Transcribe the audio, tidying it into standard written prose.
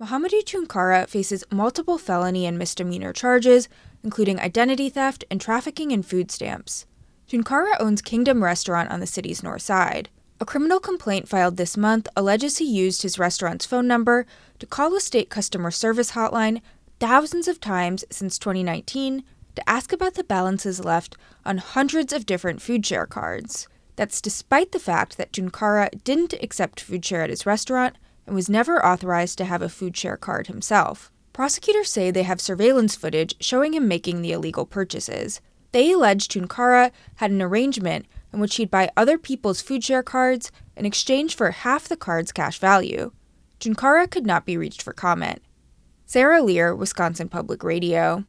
Mohamedou Tunkara faces multiple felony and misdemeanor charges, including identity theft and trafficking in food stamps. Tunkara owns Kingdom Restaurant on the city's north side. A criminal complaint filed this month alleges he used his restaurant's phone number to call a state customer service hotline thousands of times since 2019 to ask about the balances left on hundreds of different food share cards. That's despite the fact that Tunkara didn't accept food share at his restaurant and was never authorized to have a food share card himself. Prosecutors say they have surveillance footage showing him making the illegal purchases. They allege Tunkara had an arrangement in which he'd buy other people's food share cards in exchange for half the card's cash value. Tunkara could not be reached for comment. Sarah Lear, Wisconsin Public Radio.